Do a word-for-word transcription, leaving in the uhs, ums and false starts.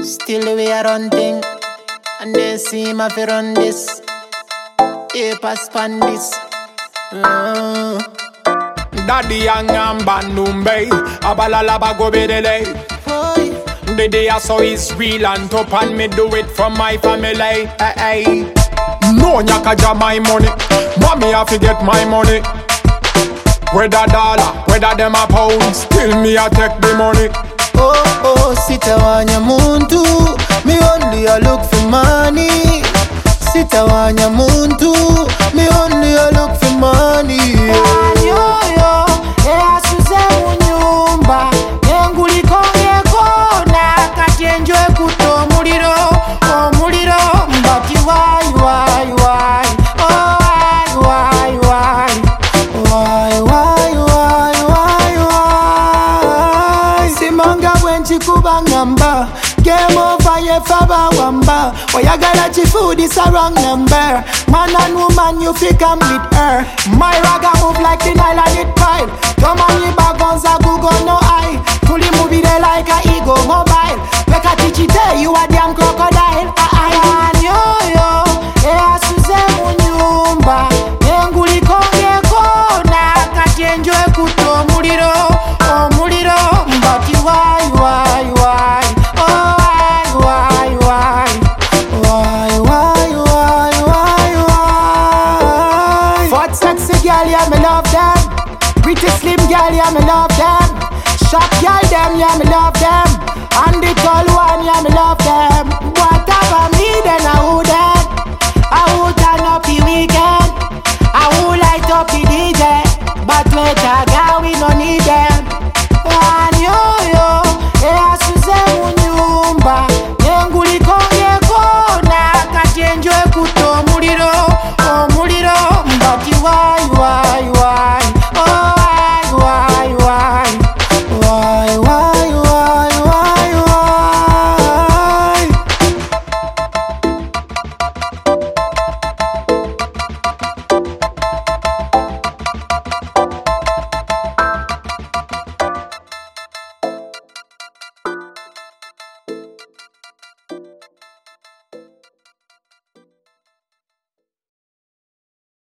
Still the way I run thing, and they see my fi run this. Papers pan this. Uh. Daddy yang yang banumbe, abalalaba go bedele. The day I saw is real and top and me do it from my family. Hey, hey. No nyaka jam my money, mommy have to get my money. Whether dollar, whether them a pound, still me a take the money. Oh oh, sitawanya muntu, me only a look for money. Sitawanya muntu, me only a look for money. Yo yo, e asuze munyumba, enguli konge kona, kati enjoy kuto muliro, oh muliro, mbati why why why, oh why why why, why why why why. Simanga wenchi kubangamba, game over ye faba wamba. Oyagala chifood is a wrong number. Man and woman you fi come with her. My raga move like the Nile and it pile. Come on you bag guns a Google no eye. Fully movie they like a ego mobile. Make a teach it you a damn crocodile. I want yo yo, e asuze munyumba, enguli konge kona, kati enjoy kuto muliro, oh muliro, mbati why why why, oh why why why, why why why why why. Fat sexy girl, yeah me love them. Pretty slim girl, yeah me love them. Short girl, them, yeah me love them.